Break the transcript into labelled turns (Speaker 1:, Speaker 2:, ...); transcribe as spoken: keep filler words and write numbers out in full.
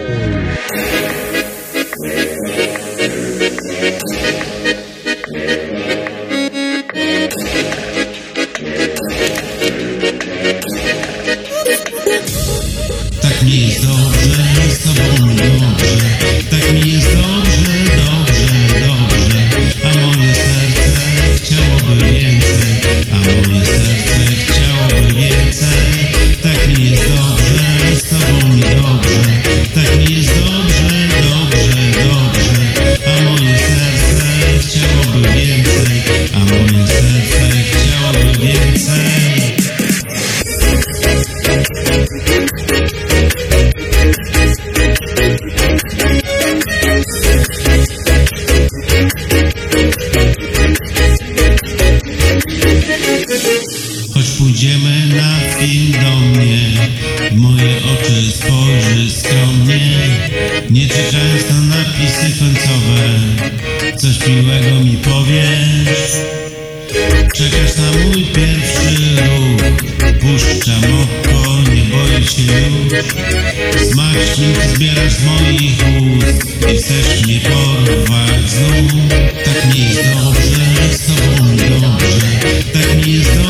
Speaker 1: Tak mi jest dobrze, z tobą mi dobrze. Tak mi jest dobrze, dobrze, dobrze. A moje serce chciałoby więcej. A moje serce chciałoby więcej. Tak mi jest dobrze, z tobą mi dobrze. Tak mi jest dobrze, dobrze, dobrze. A moje serce chciałoby więcej. A moje serce chciałoby więcej. Choć pójdziemy na film do mnie, w moje oczy spojrzy skromnie, nie czekając na napisy końcowe, coś miłego mi powiesz. Czekasz na mój pierwszy ruch, puszczam oko, nie boję się już. Smak ślub zbierasz z moich ust i chcesz mnie porwać znów. Tak mi jest dobrze, z tobą mi dobrze. Tak mi jest dobrze.